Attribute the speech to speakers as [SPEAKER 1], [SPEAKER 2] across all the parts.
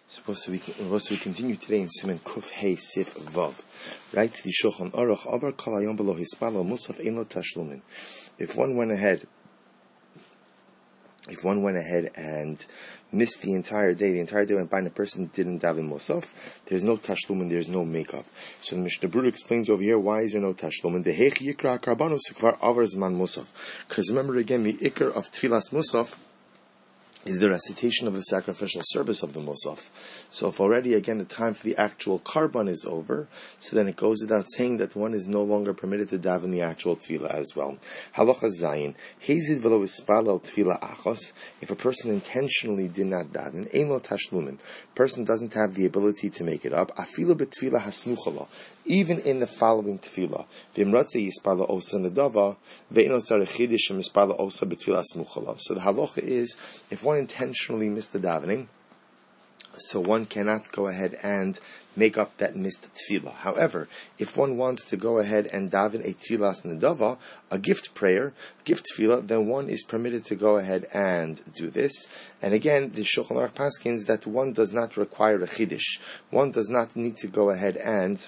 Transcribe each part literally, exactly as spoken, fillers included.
[SPEAKER 1] Supposed to be supposed to be continue today in Siman Kuf Hey Sif Vav. Right? The Shulchan Aruch Avar Kol Hayom Below Hispalo Musaf Ein Lo Tashlumin. If one went ahead, if one went ahead and missed the entire day, the entire day went by and the person didn't daven Musaf, there's no Tashlumin, there's no makeup. So the Mishnah Berurah explains over here, why is there no Tashlumin? The Heich Yikra Karbanos Kvar Avar Zman Musaf. Because remember again, the Ikr of Tfilas Musaf is the recitation of the sacrificial service of the Musaf. So if already, again, the time for the actual Karban is over, so then it goes without saying that one is no longer permitted to daven the actual Tefillah as well. Halacha Zayin. Hezid v'lo ispalel Tefillah achos. If a person intentionally did not daven, ein lo tashlumin. Person doesn't have the ability to make it up. Afilu b'tefillah hasmuchala. Even in the following tefillah, v'imratze yispala osa nedava, ve'ino tzarech chidish yispala osa b'tefillah smuchala. So the halacha is, if one intentionally missed the davening, so one cannot go ahead and make up that missed tefillah. However, if one wants to go ahead and daven a tefillah nedava, a gift prayer, gift tefillah, then one is permitted to go ahead and do this. And again, the Shulchan Aruch paskins that one does not require a chidish. One does not need to go ahead and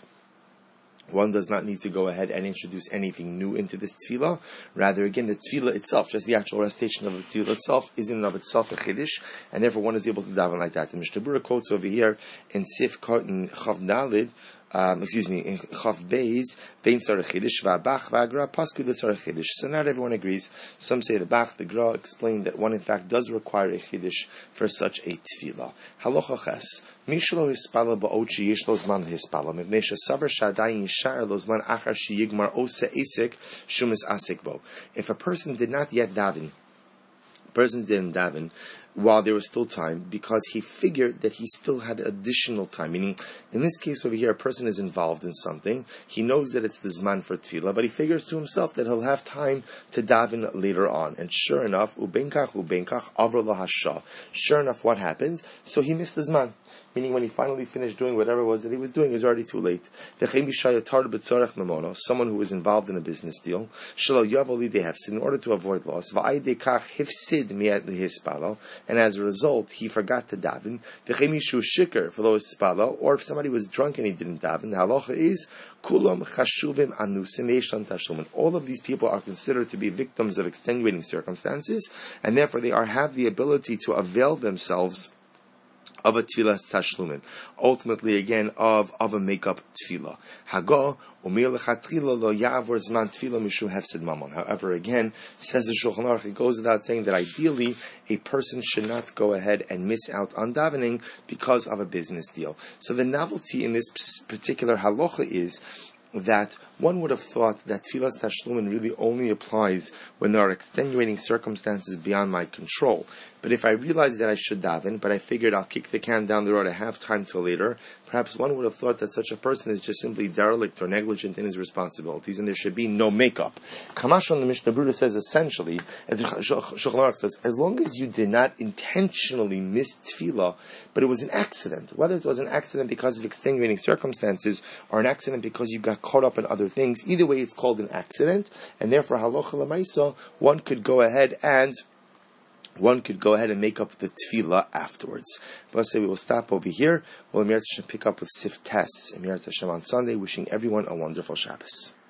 [SPEAKER 1] One does not need to go ahead and introduce anything new into this tefillah. Rather, again, the tefillah itself, just the actual recitation of the tefillah itself, is in and of itself a chiddush, and therefore one is able to daven like that. The Mishnah Berurah quotes over here in Sif Kotin Chav Dalid, um, excuse me, in Chav Beis, Vein Tzarech Chiddush, Va'abach, Va'agra, Pasku the Tzarech Chiddush. So not everyone agrees. Some say the Bach, the Gra, explain that one in fact does require a chiddush for such a tefillah. Halacha Ches. Mishlo hispala ba'ochi yesh lo zman hispala. Mivnei shesavar shadayin yishar lo zman achar sheyigmar ose esek shumis asik bo. If a person did not yet daven, person didn't daven while there was still time, because he figured that he still had additional time. Meaning, in this case over here, a person is involved in something. He knows that it's the Zman for Tefillah, but he figures to himself that he'll have time to daven later on. And sure enough, ubenkach ubenkach avro lo hasha. Sure enough, what happened? So he missed the Zman. Meaning, when he finally finished doing whatever it was that he was doing, it was already too late. Someone who was involved in a business deal, in order to avoid loss, and as a result, he forgot to daven. Or if somebody was drunk and he didn't daven, the halacha is kulam chashuvim anusim yesh tashlumin. All of these people are considered to be victims of extenuating circumstances, and therefore they are have the ability to avail themselves of a tefillah tashlumin, ultimately again of of a makeup tefillah. Hago umil lechatchila lo ya'avor zman tefillah mishum hefsid mamon. However, again, says the Shulchan Aruch, it goes without saying that ideally a person should not go ahead and miss out on davening because of a business deal. So the novelty in this particular halacha is that one would have thought that tefillah tashlumin really only applies when there are extenuating circumstances beyond my control. But if I realize that I should daven, but I figured I'll kick the can down the road, I have time till later, perhaps one would have thought that such a person is just simply derelict or negligent in his responsibilities, and there should be no makeup. Kamashon, the Mishnah Berurah says essentially, as the Shulchan Aruch says, as long as you did not intentionally miss tefillah, but it was an accident, whether it was an accident because of extenuating circumstances or an accident because you got caught up in other things, either way it's called an accident, and therefore halacha l'maisa, one could go ahead and one could go ahead and make up the tefillah afterwards. But let's say we will stop over here. We'll pick up with Sif Tes, Emir Hashem on Sunday, wishing everyone a wonderful Shabbos.